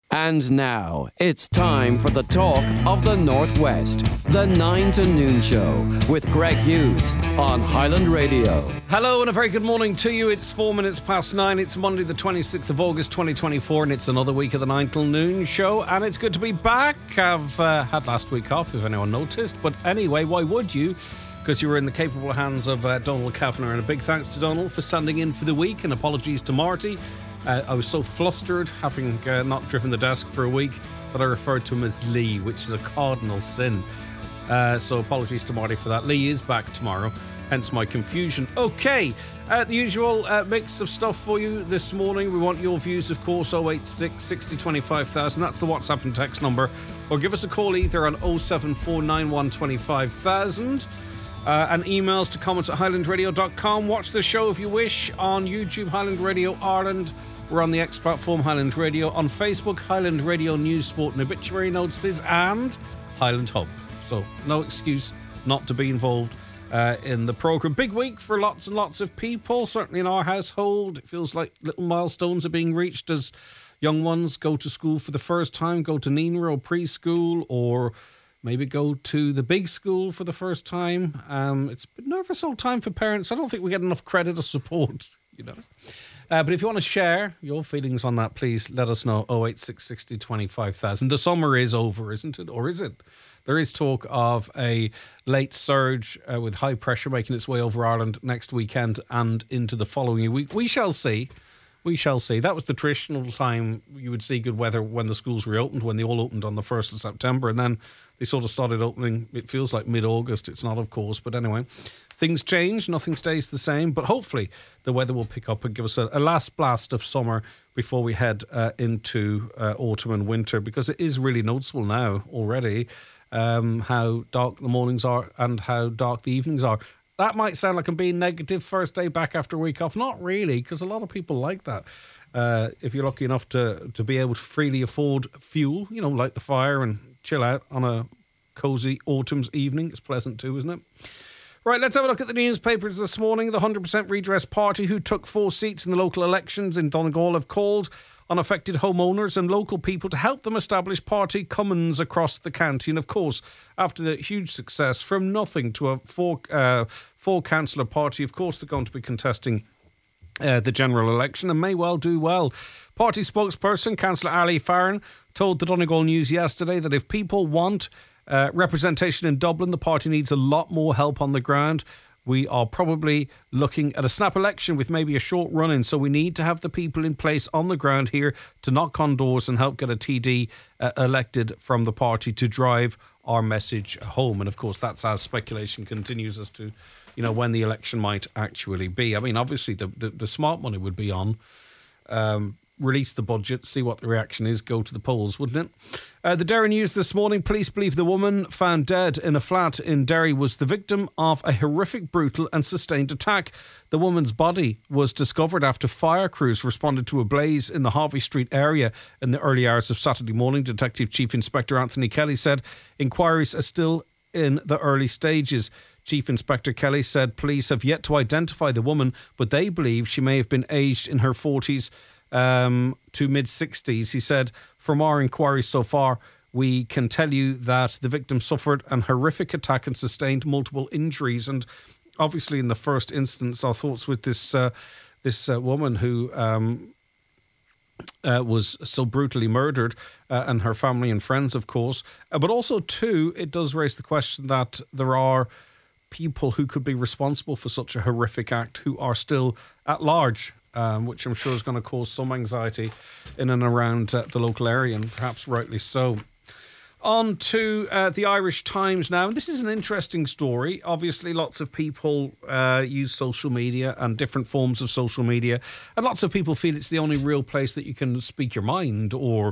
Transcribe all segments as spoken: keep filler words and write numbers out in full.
And now, it's time for the talk of the Northwest. The nine to noon show with Greg Hughes on Highland Radio. Hello and a very good morning to you. It's four minutes past nine. It's Monday the twenty-sixth of August twenty twenty-four and it's another week of the nine till noon show. And it's good to be back. I've uh, had last week off, if anyone noticed. But anyway, why would you? Because you were in the capable hands of uh, Donald Kavanagh. And a big thanks to Donald for standing in for the week. And apologies to Marty. Uh, I was so flustered having uh, not driven the desk for a week that I referred to him as Lee, which is a cardinal sin. Uh, so apologies to Marty for that. Lee is back tomorrow, hence my confusion. Okay, uh, the usual uh, mix of stuff for you this morning. We want your views, of course, oh eight six, sixty, twenty-five thousand. That's the WhatsApp and text number. Or give us a call either on oh seven four nine one, twenty-five thousand. Uh, and emails to comments at highland radio dot com. Watch the show if you wish on YouTube, Highland Radio Ireland. We're on the X platform, Highland Radio. On Facebook, Highland Radio News, Sport and Obituary Notices, and Highland Hub. So no excuse not to be involved uh, in the programme. Big week for lots and lots of people, certainly in our household. It feels like little milestones are being reached as young ones go to school for the first time, go to Nina or preschool, or maybe go to the big school for the first time. Um, it's a nervous old time for parents. I don't think we get enough credit or support, you know. Uh, but if you want to share your feelings on that, please let us know. oh eight six, sixty, twenty-five thousand. The summer is over, isn't it? Or is it? There is talk of a late surge uh, with high pressure making its way over Ireland next weekend and into the following week. We shall see. We shall see. That was the traditional time you would see good weather when the schools reopened, when they all opened on the first of September. And then they sort of started opening, it feels like mid-August. It's not, of course. But anyway, things change. Nothing stays the same. But hopefully the weather will pick up and give us a, a last blast of summer before we head uh, into uh, autumn and winter. Because it is really noticeable now already um, how dark the mornings are and how dark the evenings are. That might sound like I'm being negative first day back after a week off. Not really, because a lot of people like that. Uh, if you're lucky enough to, to be able to freely afford fuel, you know, light the fire and chill out on a cosy autumn's evening. It's pleasant too, isn't it? Right, let's have a look at the newspapers this morning. The one hundred percent Redress Party, who took four seats in the local elections in Donegal, have called on affected homeowners and local people to help them establish party commons across the county. And of course, after the huge success from nothing to a four, uh, four councillor party, of course they're going to be contesting uh, the general election and may well do well. Party spokesperson, Councillor Ali Farron, told the Donegal News yesterday that if people want uh, representation in Dublin, the party needs a lot more help on the ground. We are probably looking at a snap election with maybe a short run-in, so we need to have the people in place on the ground here to knock on doors and help get a T D uh, elected from the party to drive our message home. And of course, that's as speculation continues as to, you know, when the election might actually be. I mean, obviously, the the, the smart money would be on um, release the budget, see what the reaction is, go to the polls, wouldn't it? Uh, the Derry News this morning, police believe the woman found dead in a flat in Derry was the victim of a horrific, brutal and sustained attack. The woman's body was discovered after fire crews responded to a blaze in the Harvey Street area in the early hours of Saturday morning. Detective Chief Inspector Anthony Kelly said inquiries are still in the early stages. Chief Inspector Kelly said police have yet to identify the woman, but they believe she may have been aged in her forties um, to mid-sixties. He said, from our inquiries so far, we can tell you that the victim suffered an horrific attack and sustained multiple injuries. And obviously, in the first instance, our thoughts with this uh, this uh, woman who um, uh, was so brutally murdered, uh, and her family and friends, of course. Uh, but also, too, it does raise the question that there are people who could be responsible for such a horrific act who are still at large, um, which I'm sure is going to cause some anxiety in and around uh, the local area, and perhaps rightly so. On to uh, the Irish Times now. And this is an interesting story. Obviously, lots of people uh, use social media and different forms of social media. And lots of people feel it's the only real place that you can speak your mind or,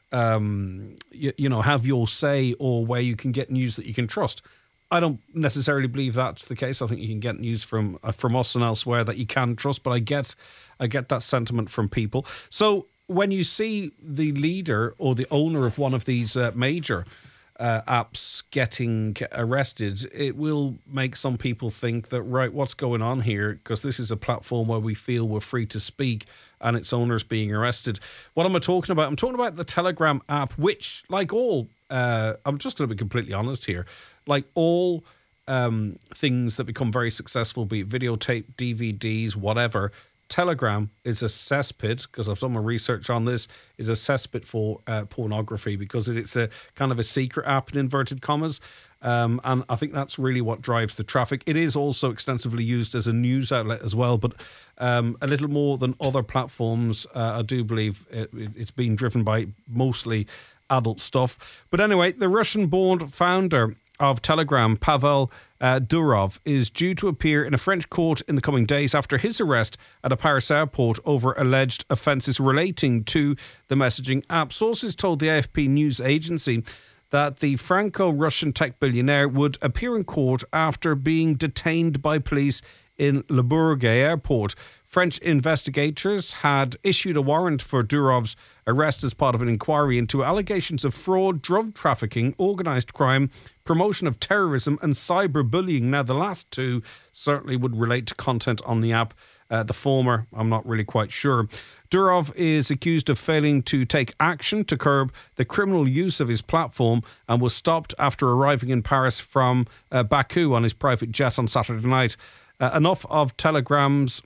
um, you, you know, have your say, or where you can get news that you can trust. I don't necessarily believe that's the case. I think you can get news from uh, from us and elsewhere that you can trust. But I get, I get that sentiment from people. So when you see the leader or the owner of one of these uh, major uh, apps getting arrested, it will make some people think that, right, what's going on here? Because this is a platform where we feel we're free to speak and its owners being arrested. What am I talking about? I'm talking about the Telegram app, which, like all, uh, I'm just going to be completely honest here, like all um, things that become very successful, be it videotape, D V Ds, whatever, Telegram is a cesspit, because I've done my research on this, is a cesspit for uh, pornography, because it's a kind of a secret app in inverted commas. Um, and I think that's really what drives the traffic. It is also extensively used as a news outlet as well, but um, a little more than other platforms. Uh, I do believe it, it's being driven by mostly adult stuff. But anyway, the Russian-born founder of Telegram, Pavel uh, Durov, is due to appear in a French court in the coming days after his arrest at a Paris airport over alleged offences relating to the messaging app. Sources told the A F P news agency that the Franco-Russian tech billionaire would appear in court after being detained by police in Le Bourget airport. French investigators had issued a warrant for Durov's arrest as part of an inquiry into allegations of fraud, drug trafficking, organised crime, promotion of terrorism and cyberbullying. Now, the last two certainly would relate to content on the app. Uh, the former, I'm not really quite sure. Durov is accused of failing to take action to curb the criminal use of his platform and was stopped after arriving in Paris from uh, Baku on his private jet on Saturday night. Uh, enough of Telegram's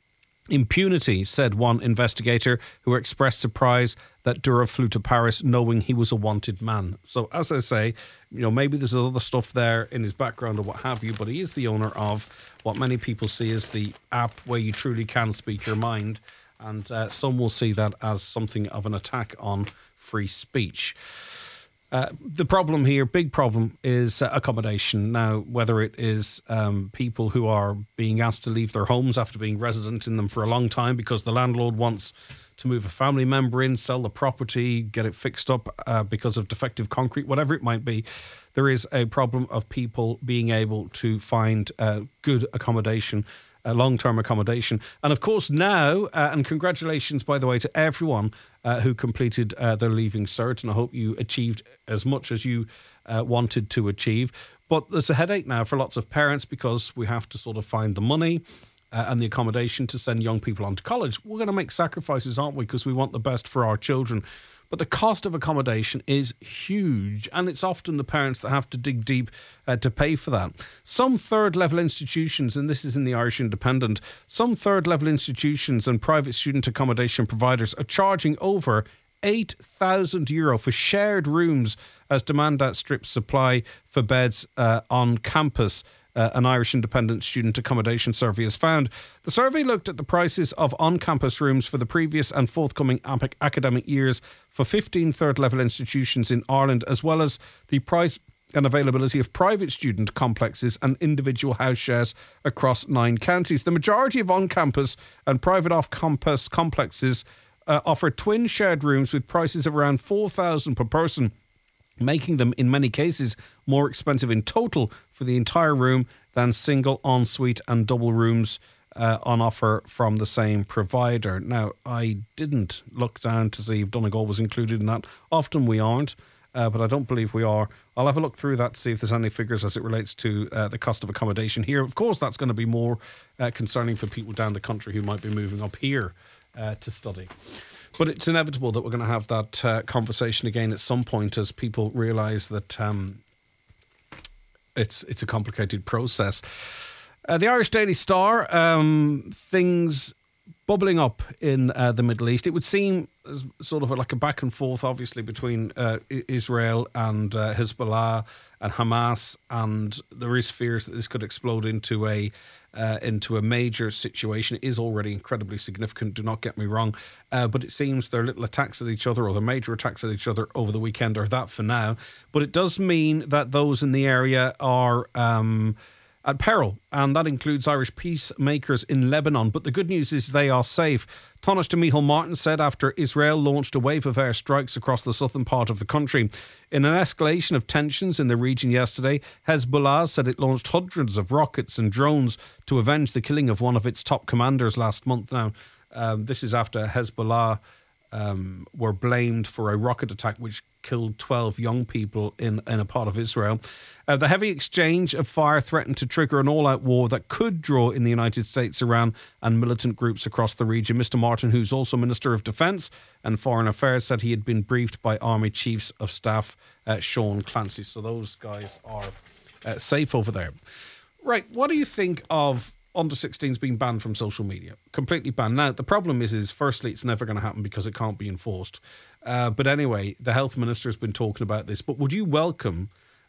impunity, said one investigator, who expressed surprise that Durov flew to Paris knowing he was a wanted man. So, as I say, you know, maybe there's other stuff there in his background or what have you, but he is the owner of what many people see as the app where you truly can speak your mind, and uh, some will see that as something of an attack on free speech. Uh, the problem here, big problem, is uh, accommodation. Now, whether it is um, people who are being asked to leave their homes after being resident in them for a long time because the landlord wants to move a family member in, sell the property, get it fixed up uh, because of defective concrete, whatever it might be, there is a problem of people being able to find uh, good accommodation, Uh, long-term accommodation. And of course now, uh, and congratulations, by the way, to everyone uh, who completed uh, their Leaving Cert, and I hope you achieved as much as you uh, wanted to achieve. But there's a headache now for lots of parents because we have to sort of find the money uh, and the accommodation to send young people on to college. We're going to make sacrifices, aren't we? Because we want the best for our children. But the cost of accommodation is huge, and it's often the parents that have to dig deep uh, to pay for that. Some third-level institutions, and this is in the Irish Independent, some third-level institutions and private student accommodation providers are charging over eight thousand euro for shared rooms as demand outstrips supply for beds uh, on campus. Uh, an Irish Independent student accommodation survey has found. The survey looked at the prices of on-campus rooms for the previous and forthcoming ap- academic years for fifteen third-level institutions in Ireland, as well as the price and availability of private student complexes and individual house shares across nine counties. The majority of on-campus and private off-campus complexes uh, offer twin shared rooms with prices of around four thousand per person, making them, in many cases, more expensive in total for the entire room than single ensuite and double rooms uh, on offer from the same provider. Now, I didn't look down to see if Donegal was included in that. Often we aren't, uh, but I don't believe we are. I'll have a look through that to see if there's any figures as it relates to uh, the cost of accommodation here. Of course, that's going to be more uh, concerning for people down the country who might be moving up here uh, to study. But it's inevitable that we're going to have that uh, conversation again at some point as people realise that um, it's it's a complicated process. Uh, the Irish Daily Star, um, things bubbling up in uh, the Middle East. It would seem as sort of like a back and forth, obviously, between uh, Israel and uh, Hezbollah and Hamas, and there is fears that this could explode into a uh, into a major situation. It is already incredibly significant, do not get me wrong, uh, but it seems their little attacks at each other, or their major attacks at each other over the weekend, are that for now. But it does mean that those in the area are Um, at peril, and that includes Irish peacemakers in Lebanon. But the good news is they are safe. Taoiseach Micheál Martin said after Israel launched a wave of airstrikes across the southern part of the country. In an escalation of tensions in the region yesterday, Hezbollah said it launched hundreds of rockets and drones to avenge the killing of one of its top commanders last month. Now, um, this is after Hezbollah um, were blamed for a rocket attack which killed twelve young people in, in a part of Israel. Uh, the heavy exchange of fire threatened to trigger an all-out war that could draw in the United States, Iran and militant groups across the region. Mister Martin, who's also Minister of Defence and Foreign Affairs, said he had been briefed by Army Chiefs of Staff uh, Sean Clancy. So those guys are uh, safe over there. Right, what do you think of under sixteens being banned from social media? Completely banned. Now, the problem is, is firstly, it's never going to happen because it can't be enforced. Uh, but anyway, the health minister has been talking about this. But would you welcome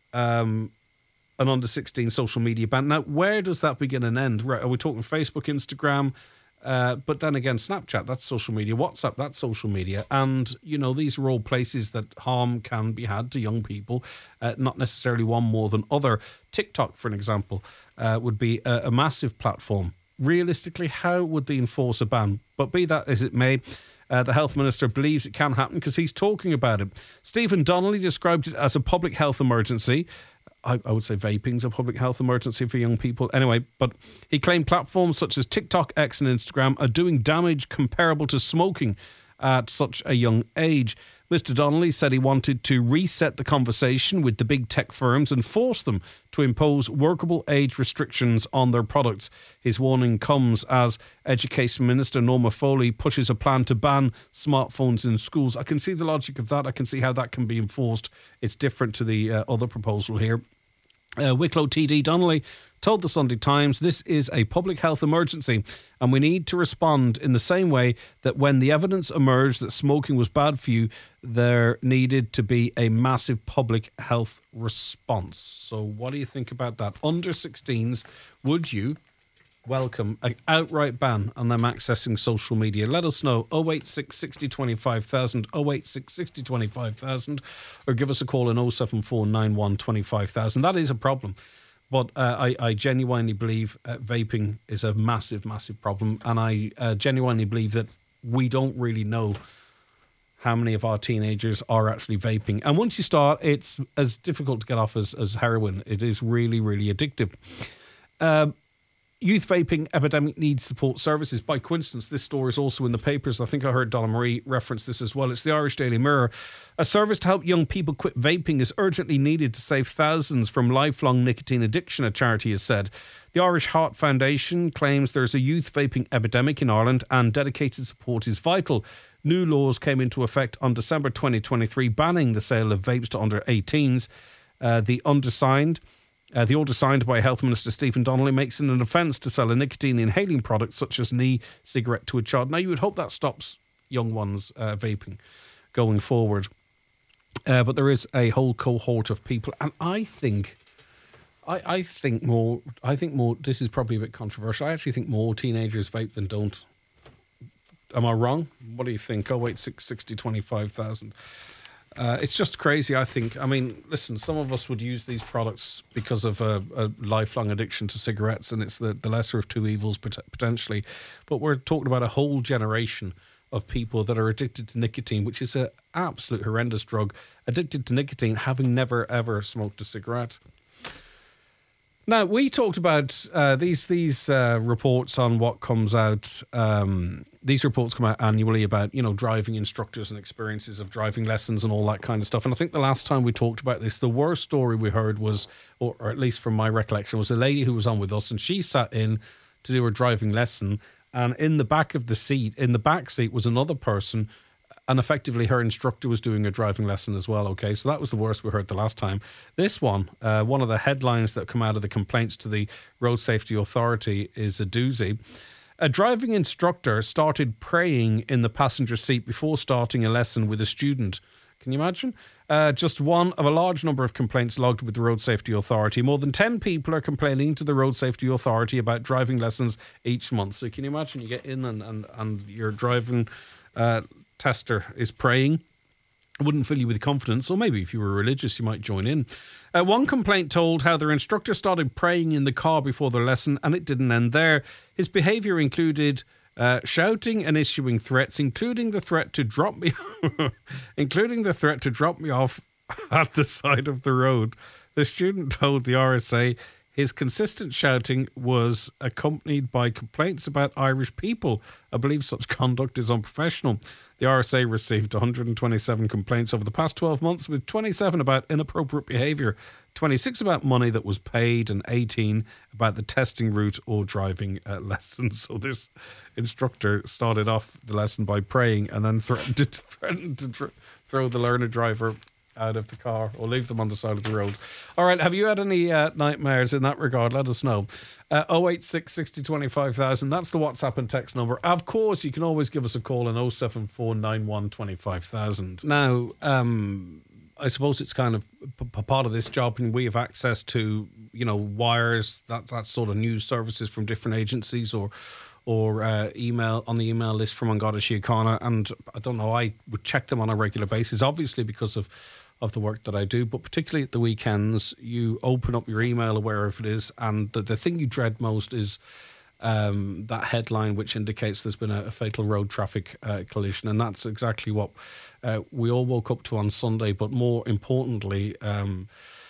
um, an under sixteen social media ban? Now, where does that begin and end? Right, are we talking Facebook, Instagram? Uh, but then again, Snapchat, that's social media. WhatsApp, that's social media. And, you know, these are all places that harm can be had to young people, uh, not necessarily one more than other. TikTok, for an example, uh, would be a, a massive platform. Realistically, how would they enforce a ban? But be that as it may, uh, the health minister believes it can happen because he's talking about it. Stephen Donnelly described it as a public health emergency. I, I would say vaping's a public health emergency for young people. Anyway, but he claimed platforms such as TikTok, X and Instagram are doing damage comparable to smoking at such a young age. Mister Donnelly said he wanted to reset the conversation with the big tech firms and force them to impose workable age restrictions on their products. His warning comes as Education Minister Norma Foley pushes a plan to ban smartphones in schools. I can see the logic of that. I can see how that can be enforced. It's different to the uh, other proposal here. Uh, Wicklow T D Donnelly told the Sunday Times this is a public health emergency and we need to respond in the same way that when the evidence emerged that smoking was bad for you, there needed to be a massive public health response. So what do you think about that? Under sixteens, would you welcome an outright ban on them accessing social media? Let us know. oh eight six, sixty, twenty-five thousand, oh eight six, sixty, twenty-five thousand, or give us a call on oh seven four, nine one, twenty-five thousand. That is a problem. But uh, I, I genuinely believe uh, vaping is a massive, massive problem. And I uh, genuinely believe that we don't really know how many of our teenagers are actually vaping. And once you start, it's as difficult to get off as, as heroin. It is really, really addictive. Um, Youth vaping epidemic needs support services. By coincidence, this story is also in the papers. I think I heard Donna Marie reference this as well. It's the Irish Daily Mirror. A service to help young people quit vaping is urgently needed to save thousands from lifelong nicotine addiction, a charity has said. The Irish Heart Foundation claims there's a youth vaping epidemic in Ireland and dedicated support is vital. New laws came into effect on December twenty twenty-three, banning the sale of vapes to under eighteens. Uh, the undersigned... Uh, the order signed by Health Minister Stephen Donnelly makes it an offence to sell a nicotine inhaling product such as an e-cigarette to a child. Now, you would hope that stops young ones uh, vaping going forward. Uh, but there is a whole cohort of people, and I think, I, I think more, I think more, this is probably a bit controversial, I actually think more teenagers vape than don't. Am I wrong? What do you think? oh eight six, sixty, twenty-five thousand. Uh, it's just crazy, I think. I mean, listen, some of us would use these products because of a, a lifelong addiction to cigarettes, and it's the, the lesser of two evils pot- potentially. But we're talking about a whole generation of people that are addicted to nicotine, which is an absolute horrendous drug, addicted to nicotine, having never, ever smoked a cigarette. Now, we talked about uh, these these uh, reports on what comes out. Um, these reports come out annually about, you know, driving instructors and experiences of driving lessons and all that kind of stuff. And I think the last time we talked about this, the worst story we heard was, or, or at least from my recollection, was a lady who was on with us and she sat in to do her driving lesson. And in the back of the seat, in the back seat was another person. And effectively, her instructor was doing a driving lesson as well, okay? So that was the worst we heard the last time. This one, uh, one of the headlines that come out of the complaints to the Road Safety Authority is a doozy. A driving instructor started praying in the passenger seat before starting a lesson with a student. Can you imagine? Uh, just one of a large number of complaints logged with the Road Safety Authority. More than ten people are complaining to the Road Safety Authority about driving lessons each month. So can you imagine you get in and, and, and your driving uh, tester is praying? It wouldn't fill you with confidence, or maybe if you were religious you might join in. Uh, one complaint told how their instructor started praying in the car before their lesson, and it didn't end there. His behaviour included uh, shouting and issuing threats, including the threat to drop me including the threat to drop me off at the side of the road. The student told the R S A His consistent shouting was accompanied by complaints about Irish people. I believe such conduct is unprofessional. The R S A received one hundred twenty-seven complaints over the past twelve months, with twenty-seven about inappropriate behaviour, twenty-six about money that was paid, and eighteen about the testing route or driving uh, lessons. So this instructor started off the lesson by praying and then threatened to, threatened to tr- throw the learner driver out of the car or leave them on the side of the road. All right, have you had any uh, nightmares in that regard? Let us know. Uh, oh eight six, sixty, twenty-five thousand. That's the WhatsApp and text number. Of course, you can always give us a call on oh seven four nine one, twenty-five thousand. Now, um, I suppose it's kind of p- p- part of this job, and we have access to, you know, wires, that, that sort of news services from different agencies, or or uh, email on the email list from An Garda Síochána, and I don't know, I would check them on a regular basis, obviously because of of the work that I do, but particularly at the weekends, you open up your email or wherever it is, and the, the thing you dread most is um, that headline which indicates there's been a, a fatal road traffic uh, collision, and that's exactly what uh, we all woke up to on Sunday. But more importantly, um,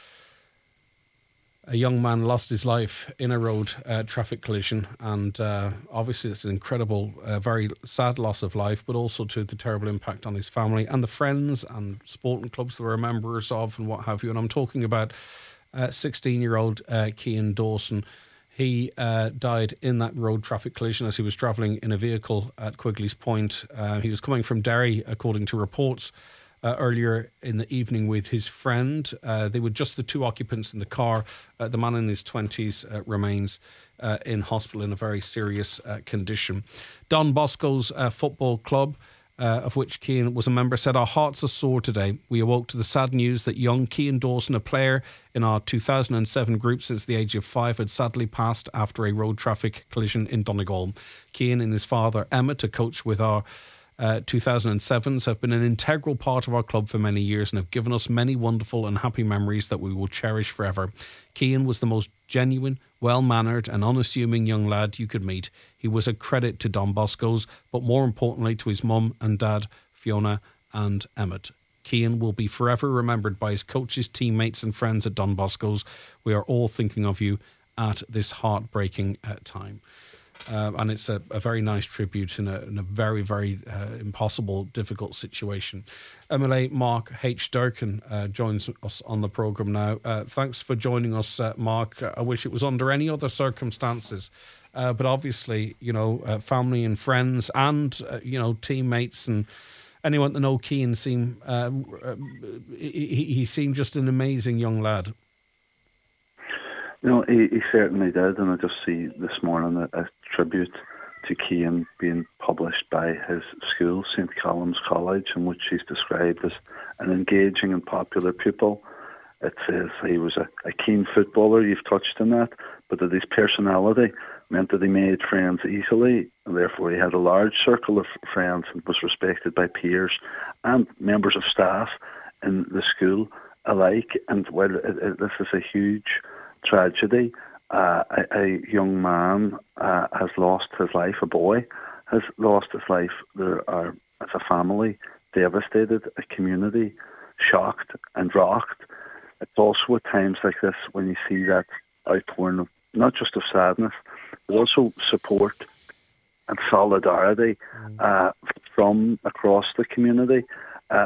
a young man lost his life in a road uh, traffic collision, and uh, obviously it's an incredible, uh, very sad loss of life, but also to the terrible impact on his family and the friends and sporting clubs that we're members of and what have you. And I'm talking about uh, sixteen-year-old uh, Cian Dawson. He uh, died in that road traffic collision as he was travelling in a vehicle at Quigley's Point. Uh, he was coming from Derry, according to reports, Uh, earlier in the evening with his friend. Uh, they were just the two occupants in the car. Uh, the man in his twenties uh, remains uh, in hospital in a very serious uh, condition. Don Bosco's uh, football club, uh, of which Cian was a member, said, "Our hearts are sore today. We awoke to the sad news that young Cian Dawson, a player in our two thousand seven group since the age of five, had sadly passed after a road traffic collision in Donegal. Cian and his father, Emmett, a coach with our Uh, two thousand sevens, have been an integral part of our club for many years and have given us many wonderful and happy memories that we will cherish forever. Cian was the most genuine, well-mannered and unassuming young lad you could meet. He was a credit to Don Bosco's, but more importantly to his mum and dad, Fiona and Emmett. Cian will be forever remembered by his coaches, teammates and friends at Don Bosco's. We are all thinking of you at this heartbreaking uh, time." Uh, and it's a, a very nice tribute in a, in a very, very uh, impossible, difficult situation. M L A Mark H. Durkin uh, joins us on the programme now. Uh, thanks for joining us, uh, Mark. I wish it was under any other circumstances. Uh, but obviously, you know, uh, family and friends and, uh, you know, teammates and anyone that know Cian seem, uh, he, he seemed just an amazing young lad. You know, he, he certainly did, and I just see this morning a, a tribute to Cian being published by his school, Saint Callum's College, in which he's described as an engaging and popular pupil. It says he was a, a keen footballer, you've touched on that, but that his personality meant that he made friends easily, and therefore he had a large circle of friends and was respected by peers and members of staff in the school alike. And while it, it, this is a huge tragedy, uh, a, a young man uh, has lost his life, a boy has lost his life. There are, as a family, devastated, a community shocked and rocked. It's also at times like this when you see that outpouring of not just of sadness, but also support and solidarity uh, from across the community. Uh,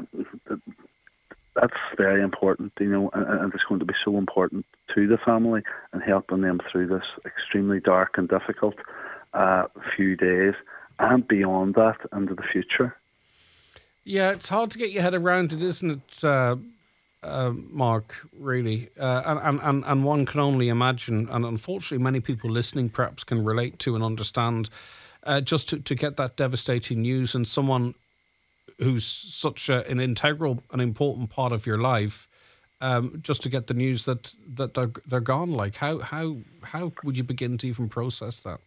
That's very important, you know, and, and it's going to be so important to the family and helping them through this extremely dark and difficult uh, few days and beyond that into the future. Yeah, it's hard to get your head around it, isn't it, uh, uh, Mark, really? Uh, and, and, and one can only imagine, and unfortunately many people listening perhaps can relate to and understand, uh, just to, to get that devastating news, and someone who's such a, an integral and important part of your life, um, just to get the news that, that they're they're gone. Like, how how how would you begin to even process that?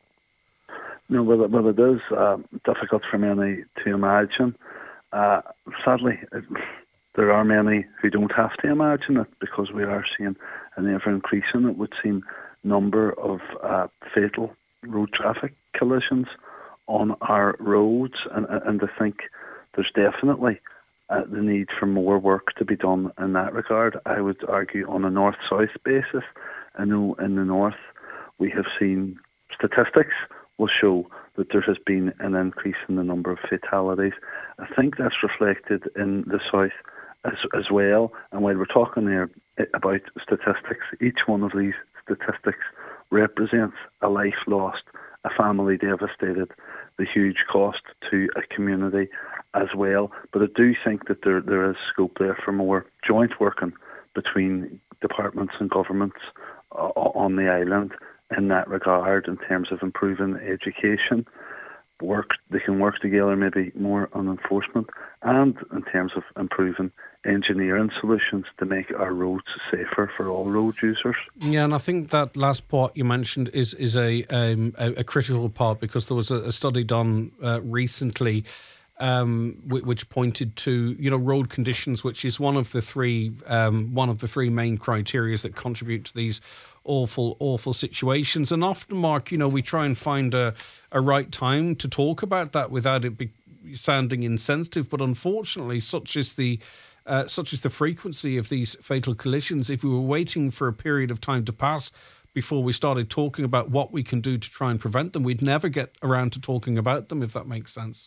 No, well, it, well, it is uh, difficult for many to imagine. Uh, sadly, it, there are many who don't have to imagine it, because we are seeing an ever-increasing, it would seem, number of uh, fatal road traffic collisions on our roads, and and I think there's definitely uh, the need for more work to be done in that regard. I would argue on a north-south basis, I know in the north we have seen statistics will show that there has been an increase in the number of fatalities. I think that's reflected in the south as, as well. And while we're talking here about statistics, each one of these statistics represents a life lost, a family devastated, the huge cost to a community as well. But I do think that there there is scope there for more joint working between departments and governments uh, on the island in that regard, in terms of improving education. Work they can work together maybe more on enforcement, and in terms of improving engineering solutions to make our roads safer for all road users. Yeah, and I think that last part you mentioned is is a um, a, a critical part, because there was a, a study done uh, recently um, w- which pointed to, you know, road conditions, which is one of the three um, one of the three main criteria that contribute to these awful, awful situations. And often, Mark, you know, we try and find a, a right time to talk about that without it be sounding insensitive. But unfortunately, such is the uh, such is the frequency of these fatal collisions. If we were waiting for a period of time to pass before we started talking about what we can do to try and prevent them, we'd never get around to talking about them, if that makes sense.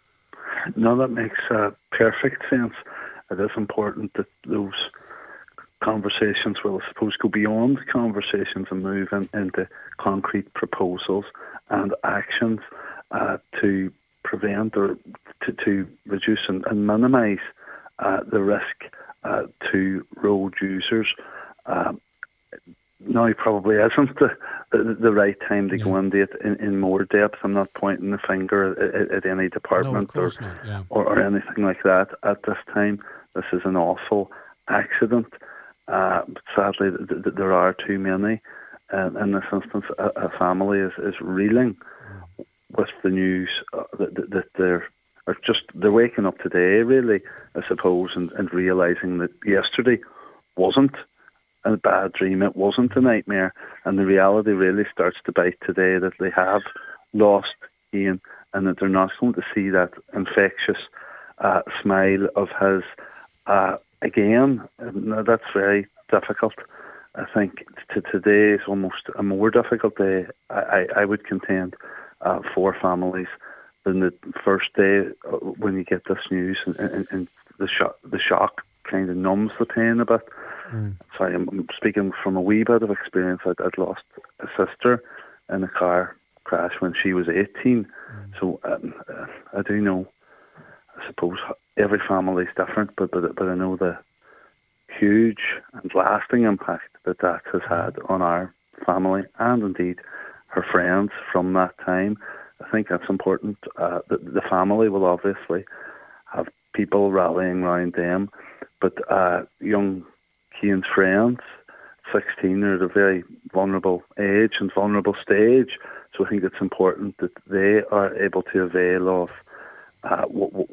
No, that makes uh, perfect sense. It is important that those conversations will, I suppose, go beyond conversations and move in, into concrete proposals and actions uh, to prevent or to, to reduce and, and minimise uh, the risk uh, to road users. Um, now probably isn't the, the, the right time to yeah. go into it in, in more depth. I'm not pointing the finger at, at any department no, or, yeah. or or anything like that at this time. This is an awful accident. Uh, but sadly, th- th- there are too many. Uh, in this instance, a, a family is, is reeling mm. with the news uh, that, that, that they're are just they're waking up today, really, I suppose, and, and realising that yesterday wasn't a bad dream, it wasn't a nightmare, and the reality really starts to bite today that they have lost Ian, and that they're not going to see that infectious uh, smile of his uh, again. Now, that's very difficult. I think t- today is almost a more difficult day, I, I, I would contend, uh, for families than the first day when you get this news, and, and, and the shock, the shock kind of numbs the pain a bit. Mm. Sorry, I'm speaking from a wee bit of experience. I'd, I'd lost a sister in a car crash when she was eighteen. Mm. So um, uh, I do know, I suppose, every family is different, but, but, but I know the huge and lasting impact that that has had on our family and indeed her friends from that time. I think that's important. Uh, the, the family will obviously have people rallying around them, but uh, young Cian's friends, sixteen, are at a very vulnerable age and vulnerable stage. So I think it's important that they are able to avail of uh, w- w-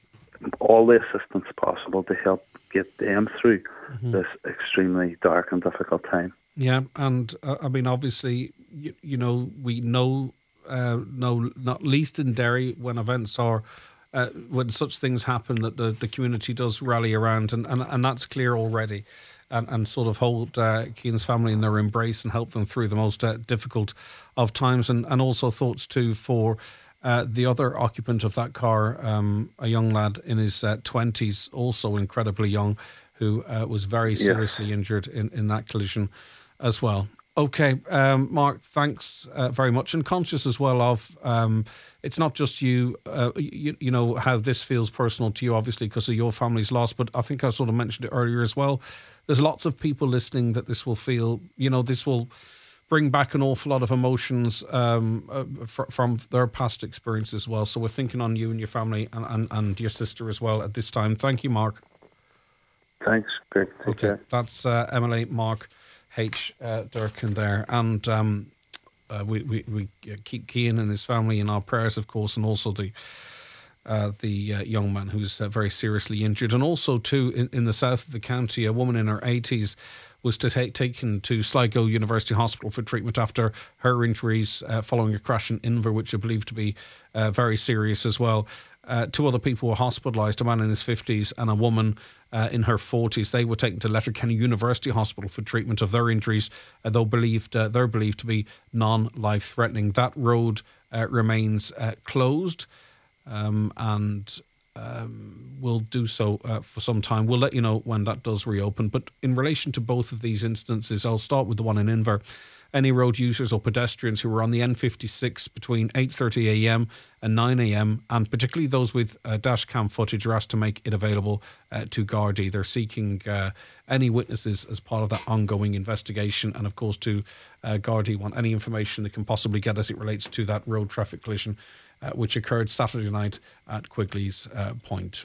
all the assistance possible to help get them through mm-hmm. this extremely dark and difficult time. Yeah, and uh, I mean, obviously, you, you know, we know, uh, know, not least in Derry, when events are, uh, when such things happen, that the, the community does rally around, and, and, and that's clear already, and, and sort of hold uh, Cian's family in their embrace and help them through the most uh, difficult of times, and, and also thoughts too for uh, the other occupant of that car, um, a young lad in his uh, twenties, also incredibly young, who uh, was very seriously yeah. injured in, in that collision as well. Okay, um, Mark, thanks uh, very much. And conscious as well of, um, it's not just you, uh, you, you know, how this feels personal to you, obviously, because of your family's loss, but I think I sort of mentioned it earlier as well. There's lots of people listening that this will feel, you know, this will bring back an awful lot of emotions um, uh, fr- from their past experience as well. So we're thinking on you and your family and, and, and your sister as well at this time. Thank you, Mark. Thanks, Greg. Take okay, care. That's uh, Emily, Mark H. Uh, Durkin there. And um, uh, we, we, we keep Cian and his family in our prayers, of course, and also the uh, the uh, young man who's uh, very seriously injured. And also, too, in, in the south of the county, a woman in her eighties was to take, taken to Sligo University Hospital for treatment after her injuries uh, following a crash in Inver, which are believed to be uh, very serious as well. Uh, two other people were hospitalised, a man in his fifties and a woman uh, in her forties. They were taken to Letterkenny University Hospital for treatment of their injuries, uh, though believed uh, they're believed to be non-life-threatening. That road uh, remains uh, closed um, and um, will do so uh, for some time. We'll let you know when that does reopen. But in relation to both of these instances, I'll start with the one in Inver. Any road users or pedestrians who were on the N fifty-six between eight thirty a m and nine a m, and particularly those with uh, dash cam footage, are asked to make it available uh, to Gardaí. They're seeking uh, any witnesses as part of that ongoing investigation, and of course to uh, Gardaí want any information they can possibly get as it relates to that road traffic collision uh, which occurred Saturday night at Quigley's uh, Point.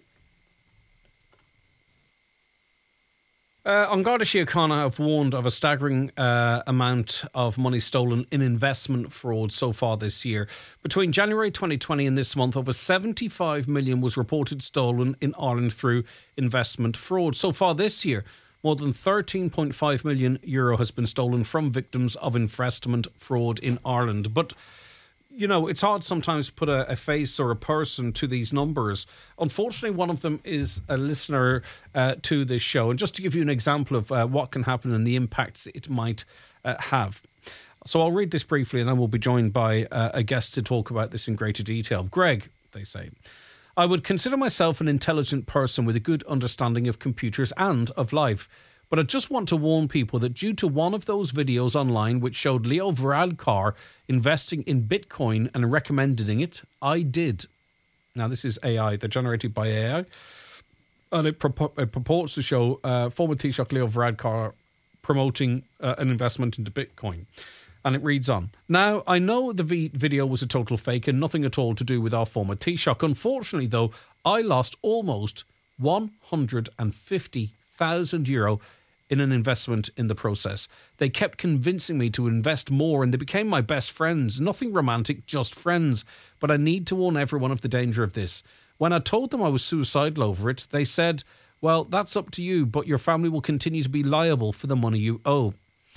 Uh, An Garda Síochána have warned of a staggering uh, amount of money stolen in investment fraud so far this year. Between January twenty twenty and this month, over seventy-five million was reported stolen in Ireland through investment fraud. So far this year, more than thirteen point five million euro has been stolen from victims of investment fraud in Ireland. But you know, it's hard sometimes to put a, a face or a person to these numbers. Unfortunately, one of them is a listener uh, to this show. And just to give you an example of uh, what can happen and the impacts it might uh, have. So I'll read this briefly and then we'll be joined by uh, a guest to talk about this in greater detail. Greg, they say, I would consider myself an intelligent person with a good understanding of computers and of life. But I just want to warn people that due to one of those videos online which showed Leo Varadkar investing in Bitcoin and recommending it, I did. Now, this is A I. They're generated by A I. And it, purport, it purports to show uh, former Taoiseach Leo Varadkar promoting uh, an investment into Bitcoin. And it reads on. Now, I know the v- video was a total fake and nothing at all to do with our former Taoiseach. Unfortunately, though, I lost almost one hundred fifty thousand euro in an investment in the process. They kept convincing me to invest more and they became my best friends. Nothing romantic, just friends. But I need to warn everyone of the danger of this. When I told them I was suicidal over it, they said, well, that's up to you, but your family will continue to be liable for the money you owe.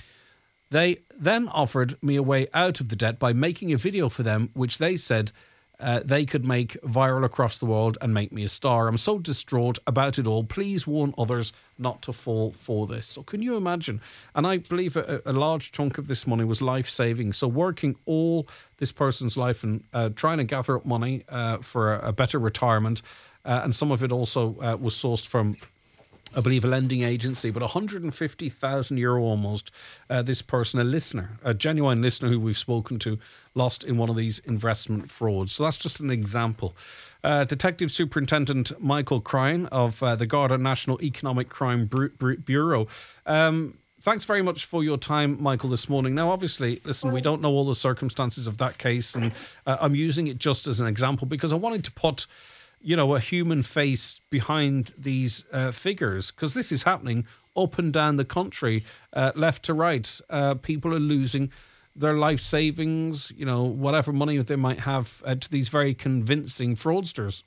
They then offered me a way out of the debt by making a video for them, which they said Uh, they could make viral across the world and make me a star. I'm so distraught about it all. Please warn others not to fall for this. So can you imagine? And I believe a, a large chunk of this money was life-saving. So working all this person's life and uh, trying to gather up money uh, for a, a better retirement. Uh, and some of it also uh, was sourced from, I believe, a lending agency, but one hundred fifty thousand euro almost. Uh, this person, a listener, a genuine listener who we've spoken to, lost in one of these investment frauds. So that's just an example. Uh, Detective Superintendent Michael Crine of uh, the Garda National Economic Crime Bureau. Um, thanks very much for your time, Michael, this morning. Now, obviously, listen, we don't know all the circumstances of that case, and uh, I'm using it just as an example because I wanted to put, you know, a human face behind these uh, figures, because this is happening up and down the country, uh, left to right. Uh, people are losing their life savings, you know, whatever money they might have uh, to these very convincing fraudsters.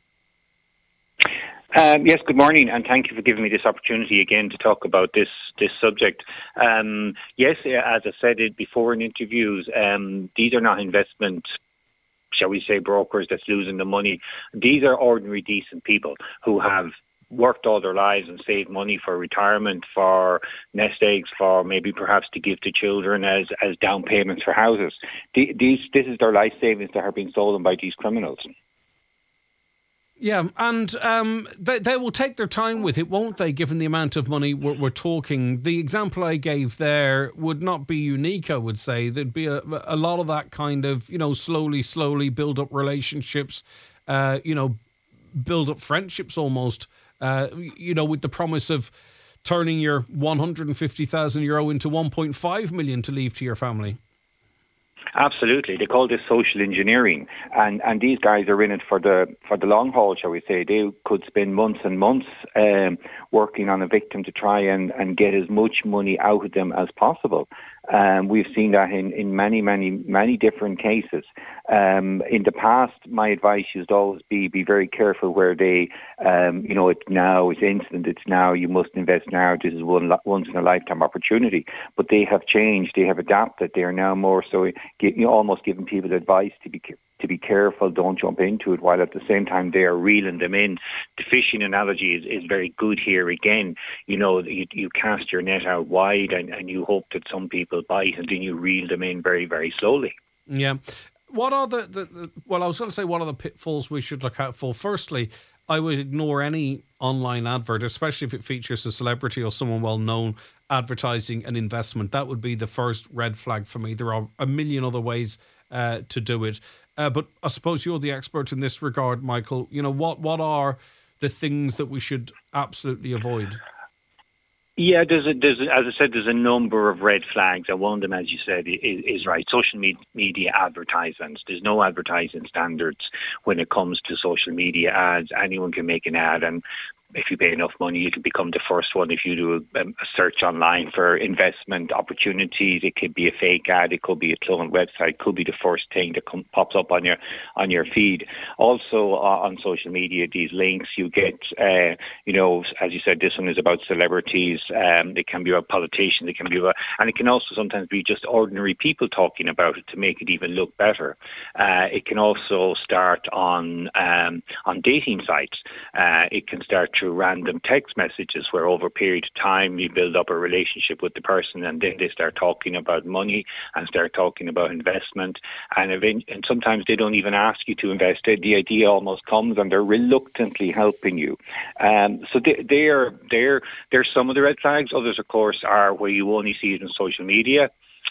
Um, yes, good morning, and thank you for giving me this opportunity again to talk about this this subject. Um, yes, as I said it before in interviews, um, these are not investment, shall we say, brokers that's losing the money. These are ordinary, decent people who have worked all their lives and saved money for retirement, for nest eggs, for maybe perhaps to give to children as, as down payments for houses. The, these, this is their life savings that are being stolen by these criminals. Yeah, and um, they, they will take their time with it, won't they, given the amount of money we're, we're talking. The example I gave there would not be unique, I would say. There'd be a, a lot of that kind of, you know, slowly, slowly build up relationships, uh, you know, build up friendships almost, uh, you know, with the promise of turning your one hundred fifty thousand euro into one point five million to leave to your family. Absolutely. They call this social engineering. And and these guys are in it for the for the long haul, shall we say. They could spend months and months um, working on a victim to try and, and get as much money out of them as possible. Um, we've seen that in, in many, many, many different cases. Um, in the past, my advice used to always be, be very careful where they, um, you know, it's now, it's instant, it's now, you must invest now, this is one once in a lifetime opportunity. But they have changed, they have adapted, they are now more so, you know, almost giving people advice to be to be careful, don't jump into it, while at the same time they are reeling them in. The fishing analogy is, is very good here again. You know, you, you cast your net out wide and, and you hope that some people bite, and then you reel them in very, very slowly. Yeah. What are the, the, the well, I was going to say, what are the pitfalls we should look out for? Firstly, I would ignore any online advert, especially if it features a celebrity or someone well-known advertising an investment. That would be the first red flag for me. There are a million other ways uh, to do it. Uh, but I suppose you're the expert in this regard, Michael. You know, what, what are the things that we should absolutely avoid? Yeah, there's a, there's a, as I said, there's a number of red flags, and one of them, as you said, is, is right. Social me- media advertisements. There's no advertising standards when it comes to social media ads. Anyone can make an ad, and if you pay enough money, you can become the first one. If you do a, a search online for investment opportunities, it could be a fake ad, it could be a cloned website, could be the first thing that come, pops up on your on your feed. Also uh, on social media, these links you get, uh, you know, as you said, this one is about celebrities. Um, it can be about politicians. It can be about, and it can also sometimes be just ordinary people talking about it to make it even look better. Uh, it can also start on um, on dating sites. Uh, it can start through random text messages where over a period of time you build up a relationship with the person, and then they start talking about money and start talking about investment, and, event- and sometimes they don't even ask you to invest. The idea almost comes and they're reluctantly helping you. Um, so they, they're, they're, they're some of the red flags. Others, of course, are where you only see it on social media.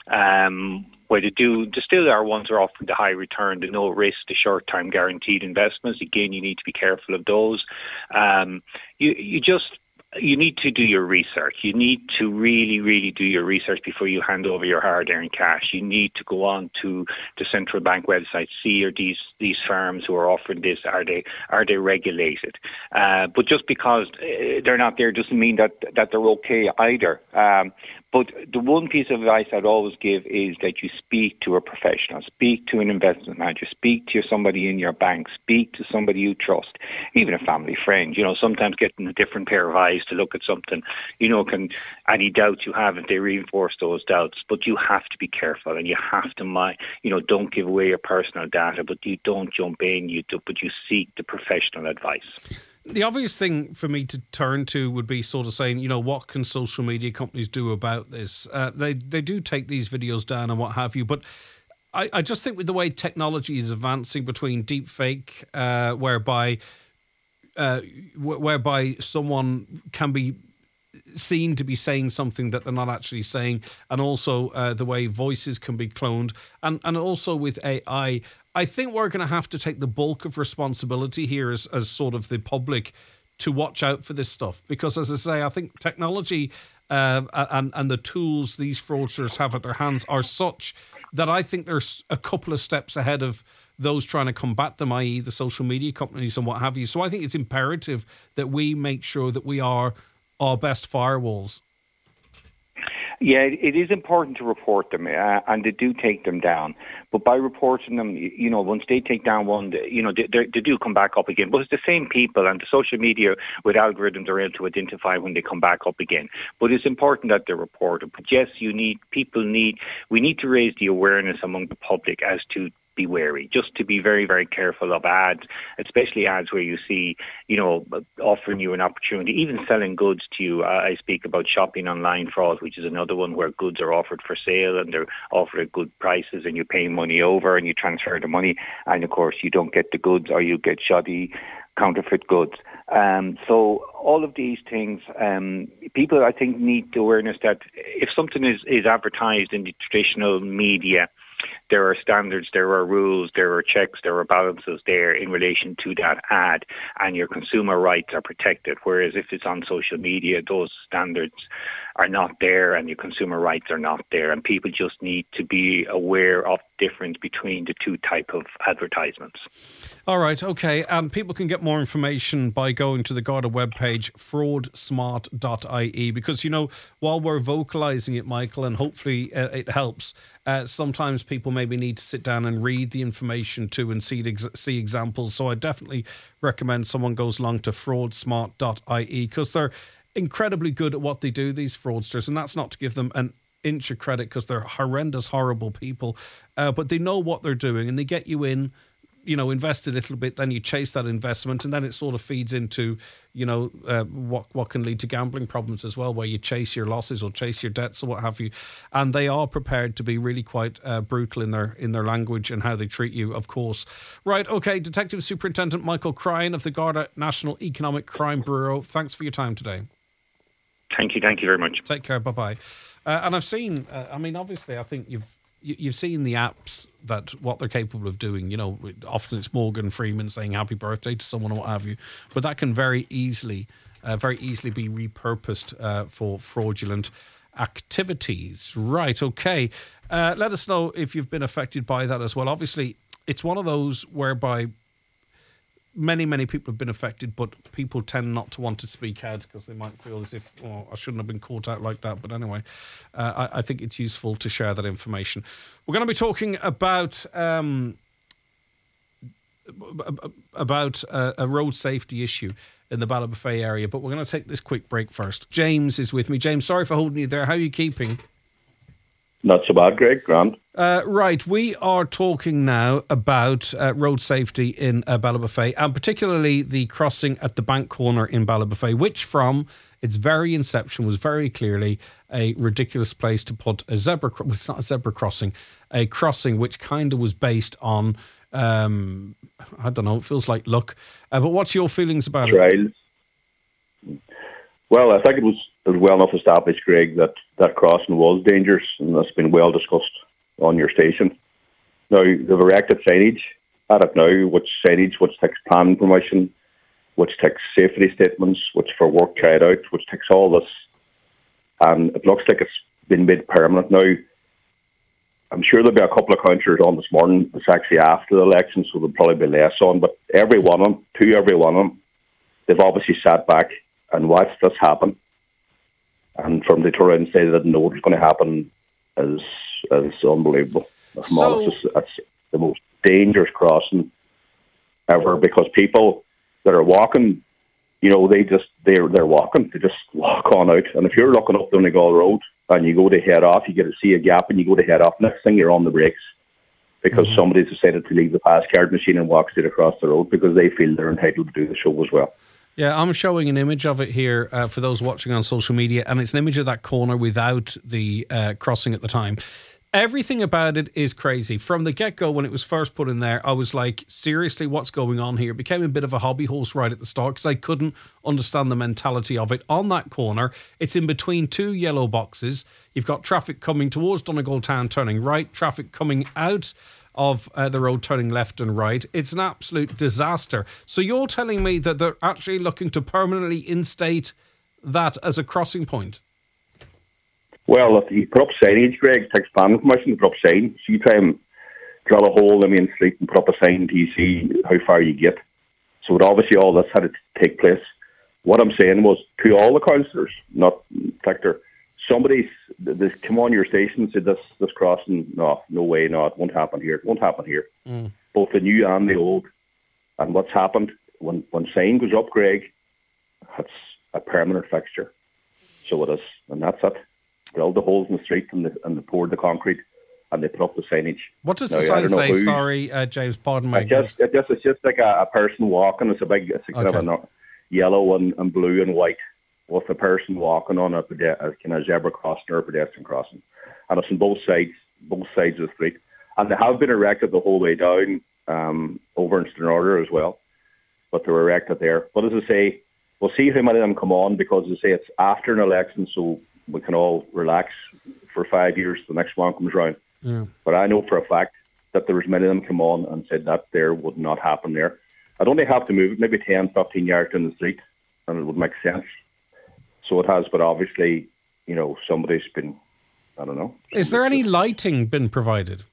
Um, where they do, the still are ones are offering the high return, the no risk, the short-term guaranteed investments. Again, you need to be careful of those. Um, you, you just, you need to do your research. You need to really, really do your research before you hand over your hard-earned cash. You need to go on to the central bank website, see are these these firms who are offering this, are they are they regulated? Uh, but just because they're not there doesn't mean that that they're okay either. Um, But the one piece of advice I'd always give is that you speak to a professional, speak to an investment manager, speak to somebody in your bank, speak to somebody you trust, even a family friend. You know, sometimes getting a different pair of eyes to look at something, you know, can, any doubts you have, if they reinforce those doubts. But you have to be careful, and you have to, you know, don't give away your personal data, but you don't jump in, you do, but you seek the professional advice. The obvious thing for me to turn to would be sort of saying, you know, what can social media companies do about this? Uh, they they do take these videos down and what have you, but I, I just think with the way technology is advancing between deep fake, uh, whereby uh, w- whereby someone can be seen to be saying something that they're not actually saying, and also uh, the way voices can be cloned, and, and also with A I, I think we're going to have to take the bulk of responsibility here as, as sort of the public to watch out for this stuff. Because, as I say, I think technology uh, and, and the tools these fraudsters have at their hands are such that I think there's a couple of steps ahead of those trying to combat them, that is the social media companies and what have you. So I think it's imperative that we make sure that we are our best firewalls. Yeah, it is important to report them, uh, and they do take them down. But by reporting them, you know, once they take down one, you know, they, they do come back up again. But it's the same people, and the social media with algorithms are able to identify when they come back up again. But it's important that they're reported. But yes, you need, people need, we need to raise the awareness among the public as to be wary, just to be very, very careful of ads, especially ads where you see, you know, offering you an opportunity, even selling goods to you. Uh, I speak about shopping online fraud, which is another one where goods are offered for sale and they're offered at good prices, and you pay money over and you transfer the money, and of course you don't get the goods, or you get shoddy counterfeit goods. Um, so all of these things, um, people I think need the awareness that if something is, is advertised in the traditional media, there are standards, there are rules, there are checks, there are balances there in relation to that ad, and your consumer rights are protected. Whereas if it's on social media, those standards are not there and your consumer rights are not there, and people just need to be aware of the difference between the two type of advertisements. All right, okay. Um, people can get more information by going to the Garda webpage, fraud smart dot I E, because, you know, while we're vocalising it, Michael, and hopefully uh, it helps, uh, sometimes people maybe need to sit down and read the information too and see ex- see examples. So I definitely recommend someone goes along to fraud smart dot I E, because they're incredibly good at what they do, these fraudsters, and that's not to give them an inch of credit, because they're horrendous, horrible people, uh, but they know what they're doing, and they get you in you know, invest a little bit, then you chase that investment, and then it sort of feeds into, you know, uh, what what can lead to gambling problems as well, where you chase your losses or chase your debts or what have you. And they are prepared to be really quite uh, brutal in their in their language and how they treat you, of course. Right, okay, Detective Superintendent Michael Cryan of the Garda National Economic Crime Bureau, thanks for your time today. Thank you, thank you very much. Take care, bye-bye. Uh, and I've seen, uh, I mean, obviously, I think you've you, you've seen the apps, that what they're capable of doing. You know, often it's Morgan Freeman saying happy birthday to someone or what have you, but that can very easily, uh, very easily be repurposed uh, for fraudulent activities. Right, okay. Uh, let us know if you've been affected by that as well. Obviously, it's one of those whereby many, many people have been affected, but people tend not to want to speak out because they might feel as if, oh, I shouldn't have been caught out like that. But anyway, uh, I, I think it's useful to share that information. We're going to be talking about um, about a, a road safety issue in the Ballybofey area, but we're going to take this quick break first. James is with me. James, sorry for holding you there. How are you keeping? Not so bad, Greg. Grand. Uh, right, we are talking now about uh, road safety in uh, Ballybofey, and particularly the crossing at the bank corner in Ballybofey, which from its very inception was very clearly a ridiculous place to put a zebra. Well, it's not a zebra crossing, a crossing which kind of was based on, um, I don't know, it feels like luck. Uh, but what's your feelings about Trials. it? Well, I think it was, it was well enough established, Greg, that that crossing was dangerous, and that's been well discussed on your station. Now, they've erected signage at it now, which signage, which takes planning permission, which takes safety statements, which for work carried out, which takes all this, and it looks like it's been made permanent now. I'm sure there'll be a couple of councillors on this morning. It's actually after the election, so there'll probably be less on, but every one of them, to every one of them, they've obviously sat back and watched this happen. And from the tour and say they didn't know what was going to happen is is unbelievable. So, it's, just, it's the most dangerous crossing ever, because people that are walking, you know, they just they're they're walking, they just walk on out. And if you're looking up Donegal Road and you go to head off, you get to see a gap and you go to head off. Next thing you're on the brakes because mm-hmm. somebody's decided to leave the pass card machine and walk straight across the road because they feel they're entitled to do the show as well. Yeah, I'm showing an image of it here uh, for those watching on social media, and it's an image of that corner without the uh, crossing at the time. Everything about it is crazy. From the get-go, when it was first put in there, I was like, seriously, what's going on here? It became a bit of a hobby horse right at the start because I couldn't understand the mentality of it. On that corner, it's in between two yellow boxes. You've got traffic coming towards Donegal Town turning right, traffic coming out of uh, the road turning left and right. It's an absolute disaster. So you're telling me that they're actually looking to permanently instate that as a crossing point? Well, if you put up signage, Greg, takes planning permission to put up signs. So you try and drill a hole in the main street and put up a sign to see how far you get. So it obviously all this had to take place. What I'm saying was to all the councillors, not Victor, somebody's they come on your station and said this this crossing, no, no way, no, it won't happen here. It won't happen here. Mm. Both the new and the old. And what's happened when when sign goes up, Greg, it's a permanent fixture. So it is, and that's it. Drilled the holes in the street and, the, and they poured the concrete and they put up the signage. What does now, the sign say? Who, Sorry, uh, James, pardon me. It's just, it just, it's just like a, a person walking. It's a big, it's a kind okay. of a yellow and, and blue and white with a person walking on a, a kind of zebra crossing or a pedestrian crossing. And it's on both sides, both sides of the street. And they have been erected the whole way down um, over in Stranraer as well. But they were erected there. But as I say, we'll see how many of them come on, because as I say, it's after an election, so we can all relax for five years. The next one comes round. Yeah. But I know for a fact that there was many of them come on and said that there would not happen there. I'd only have to move it maybe ten, fifteen yards in the street and it would make sense. So it has, but obviously, you know, somebody's been, I don't know. Is there any lighting been provided?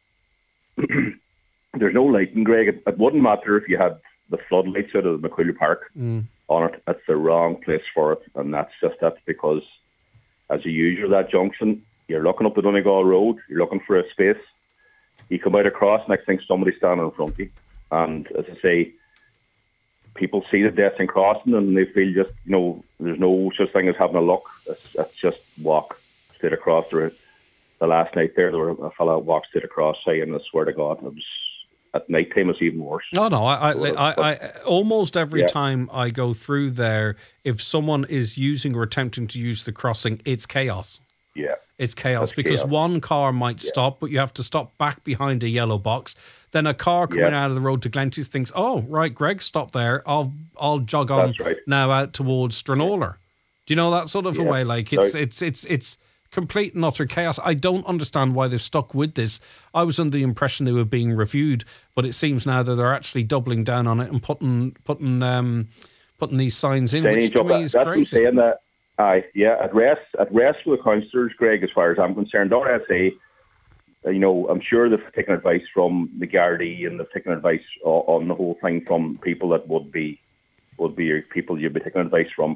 There's no lighting, Greg. It, it wouldn't matter if you had the floodlights out of the McCooley Park mm. on it. That's the wrong place for it. And that's just that because as a user of that junction, you're looking up the Donegal Road, you're looking for a space. You come out across, next thing somebody's standing in front of you. And as I say, people see the deaths in crossing and they feel just, you know, there's no such thing as having a look. It's, it's just walk straight across the road. The last night there, there were a fellow walked straight across saying, I swear to God, it was at night time it's even worse. No, no, I, I, So, I, but- I almost every Yeah. time I go through there, if someone is using or attempting to use the crossing, it's chaos. Yeah. It's chaos That's because chaos. one car might stop, but you have to stop back behind a yellow box. Then a car coming Yeah. out of the road to Glenties thinks, "Oh, right, Greg, stop there. I'll I'll jog on That's right. now out towards Stranola." Do you know that sort of a Yeah. way? Like it's So- it's it's it's complete and utter chaos. I don't understand why they've stuck with this. I was under the impression they were being reviewed, but it seems now that they're actually doubling down on it and putting putting um putting these signs in, which Signage to up, me is that's what I'm crazy. saying. That, aye, yeah, at rest, at rest with the councillors, Greg, as far as I'm concerned, don't I say, uh, you know, I'm sure they've taken advice from the Gardaí and they've taken advice on, on the whole thing from people that would be would be people you'd be taking advice from.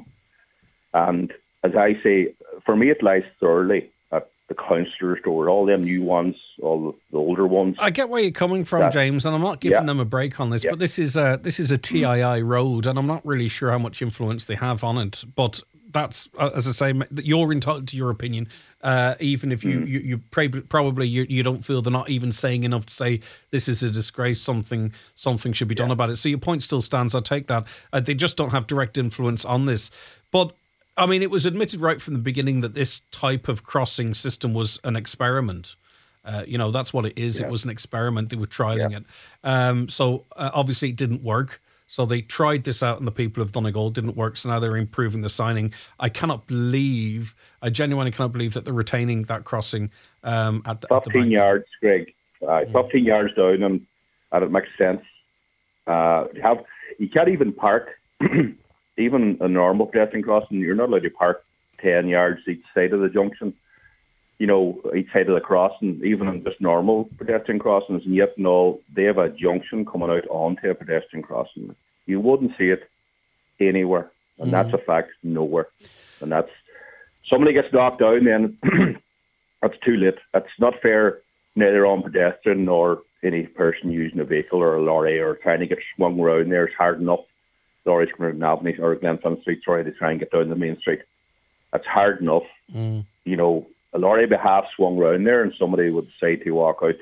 And as I say, for me, it lies thoroughly at the councillors' door, all them new ones, all the, the older ones. I get where you're coming from, That- James, and I'm not giving yeah. them a break on this, Yeah. but this is a this is a T I I road, and I'm not really sure how much influence they have on it. But that's, uh, as I say, m- that you're entitled to your opinion, uh, even if you Mm. you, you prob- probably you, you don't feel they're not even saying enough to say this is a disgrace. Something something should be done about it. So your point still stands. I take that. Uh, they just don't have direct influence on this, but. I mean, it was admitted right from the beginning that this type of crossing system was an experiment. Uh, you know, that's what it is. Yeah. It was an experiment. They were trialing Yeah. it. Um, so uh, obviously it didn't work. So they tried this out and the people of Donegal. It didn't work. So now they're improving the signing. I cannot believe, I genuinely cannot believe that they're retaining that crossing um, at, the- at the fifteen bank. yards, Greg. Uh, fifteen yards down, and, and it makes sense. Uh, you have you can't even park, even a normal pedestrian crossing. You're not allowed to park ten yards each side of the junction. You know, each side of the crossing, even in just normal pedestrian crossings, and yet no, they have a junction coming out onto a pedestrian crossing. You wouldn't see it anywhere, and that's a fact, nowhere. And that's somebody gets knocked down, then that's too late. That's not fair, neither on pedestrian nor any person using a vehicle or a lorry or trying to get swung around there. It's hard enough. Lorries coming out in Albany or Glenfern Street, sorry, to try and get down the main street. That's hard enough. Mm. You know, a lorry would be half swung around there and somebody would say to walk out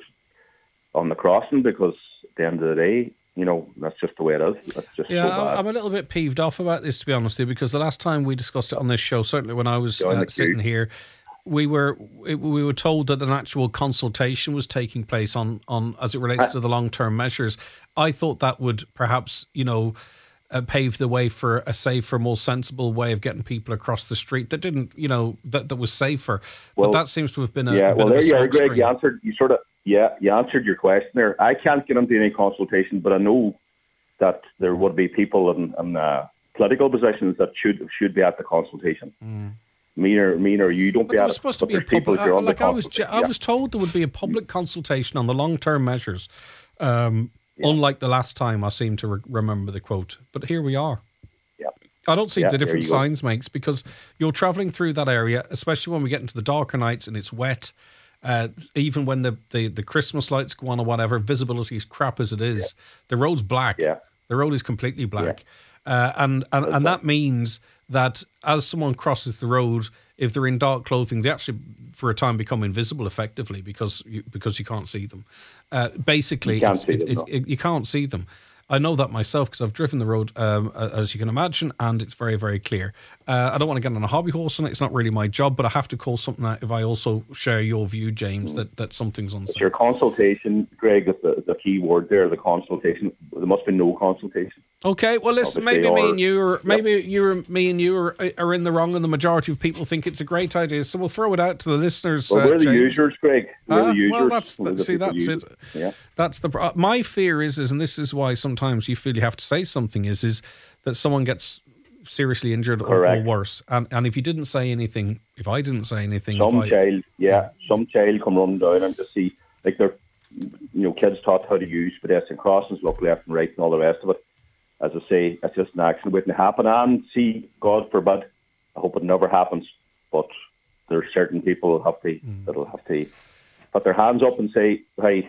on the crossing because at the end of the day, you know, that's just the way it is. That's just Yeah, so bad. I'm a little bit peeved off about this, to be honest with you, because the last time we discussed it on this show, certainly when I was Join uh, the queue. sitting here, we were we were told that an actual consultation was taking place on, on as it relates to the long-term measures. I thought that would perhaps, you know, uh, pave the way for a safer, more sensible way of getting people across the street that didn't, you know, that, that was safer. Well, but that seems to have been a, yeah, a bit well, of a there you are, Greg. smokescreen. You answered, you sort of, yeah, you answered your question there. I can't get into any consultation, but I know that there would be people in, in uh, political positions that should should be at the consultation. Mm. Me or me or you don't But be there at was it. supposed to but be a there's people public. that are on Like the I was, consultation. I Yeah. was told there would be a public consultation on the long-term measures. Um, Unlike the last time, I seem to re- remember the quote. But here we are. Yeah. I don't see Yeah, the there different you go. signs makes because you're travelling through that area, especially when we get into the darker nights and it's wet. Uh, even when the, the, the Christmas lights go on or whatever, visibility is crap as it is. The road's black. Yeah. The road is completely black. Uh, and and, and that means that as someone crosses the road, if they're in dark clothing, they actually, for a time, become invisible effectively because you, because you can't see them. Uh, basically, You can't it's- see it- them, it- no. it- you can't see them. I know that myself because I've driven the road, um, as you can imagine, and it's very, very clear. Uh, I don't want to get on a hobby horse on it. It's not really my job, but I have to call something out if I also share your view, James, that, that something's unsafe. It's your consultation, Greg, is the, the key word there, the consultation. There must be no consultation. Okay, well, listen, Obviously, maybe me or- and you, or maybe you, or me and you are, are in the wrong, and the majority of people think it's a great idea. So we'll throw it out to the listeners. Well, uh, we're the James. users, Greg. We're Ah, the users. well, that's We're the, the see, people that's use it. Yeah. That's the pro- my fear is, is, and this is why sometimes you feel you have to say something. Is is that someone gets seriously injured or, or Correct. worse, and and if you didn't say anything, if I didn't say anything, Some if I, child, yeah, some child come running down and just see, like they're, you know, kids taught how to use pedestrian crossings, look left and right and all the rest of it. As I say, it's just an accident waiting to happen. And see, God forbid, I hope it never happens, but there's certain people that have to, Mm. that'll have to put their hands up and say, hey,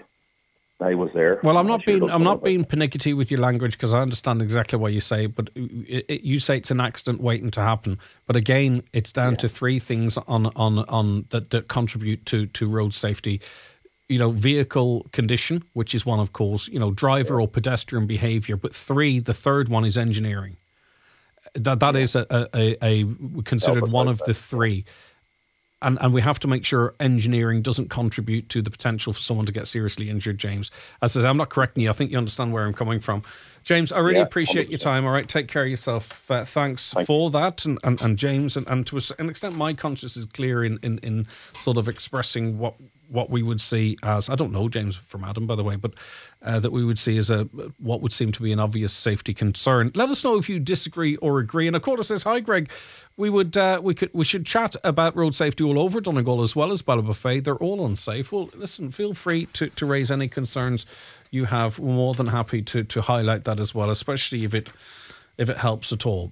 I was there. Well, I'm I not should've being done I'm not something being pernickety with your language because I understand exactly what you say, but it, it, you say it's an accident waiting to happen. But again, it's down to three things on on on that, that contribute to to road safety. you know, vehicle condition, which is one, of course, you know, driver or pedestrian behaviour. But three, the third one is engineering. That that yeah. is a, a, a considered one of the three. And and we have to make sure engineering doesn't contribute to the potential for someone to get seriously injured, James. As I say, I'm not correcting you. I think you understand where I'm coming from. James, I really yeah, appreciate one hundred percent. Your time. All right, take care of yourself. Uh, thanks, thanks for that. And, and, and James, and, and to an extent, my conscience is clear in, in, in sort of expressing what what we would see as, I don't know, James from Adam, by the way, but uh, that we would see as a what would seem to be an obvious safety concern. Let us know if you disagree or agree. And Akota says, hi, Greg. We would uh, we could we should chat about road safety all over Donegal as well as Ballybofey. They're all unsafe. Well, listen, feel free to, to raise any concerns you have. We're more than happy to to highlight that as well, especially if it if it helps at all.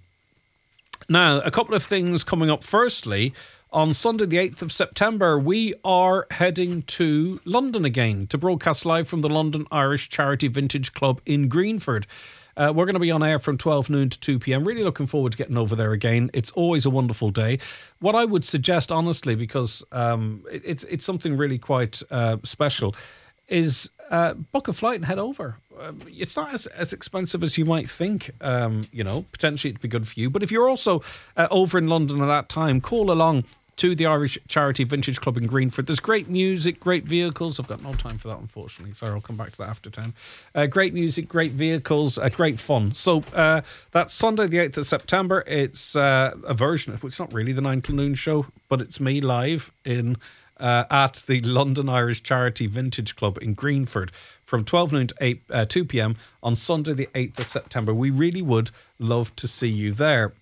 Now, a couple of things coming up. Firstly, on Sunday the eighth of September, we are heading to London again to broadcast live from the London Irish Charity Vintage Club in Greenford. Uh, we're going to be on air from twelve noon to two p.m. Really looking forward to getting over there again. It's always a wonderful day. What I would suggest, honestly, because um, it, it's it's something really quite uh, special, is uh, book a flight and head over. Um, it's not as, as expensive as you might think. Um, you know, potentially it'd be good for you. But if you're also uh, over in London at that time, call along to the Irish Charity Vintage Club in Greenford. There's great music, great vehicles. I've got no time for that, unfortunately. Sorry, I'll come back to that after ten. Uh, great music, great vehicles, uh, great fun. So uh, that's Sunday the eighth of September. It's uh, a version of, it's not really the nine till noon show, but it's me live in uh, at the London Irish Charity Vintage Club in Greenford from twelve noon to eight, uh, two p.m. on Sunday the eighth of September. We really would love to see you there.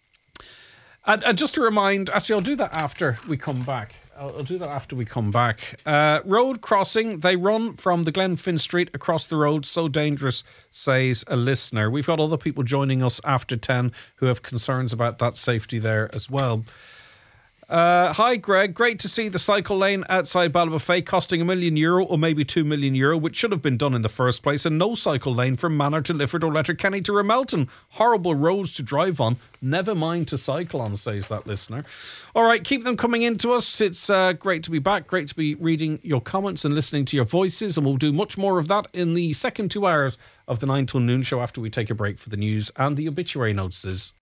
And, and just to remind, actually, I'll do that after we come back. I'll, I'll do that after we come back. Uh, road crossing, they run from the Glenfin Street across the road. So dangerous, says a listener. We've got other people joining us after ten who have concerns about that safety there as well. Uh, hi, Greg. Great to see the cycle lane outside Ballybofey costing a million euro or maybe two million euro, which should have been done in the first place, and no cycle lane from Manor to Lifford or Letterkenny to Ramelton. Horrible roads to drive on. Never mind to cycle on, says that listener. All right, keep them coming into us. It's uh, great to be back. Great to be reading your comments and listening to your voices, and we'll do much more of that in the second two hours of the nine till noon show after we take a break for the news and the obituary notices.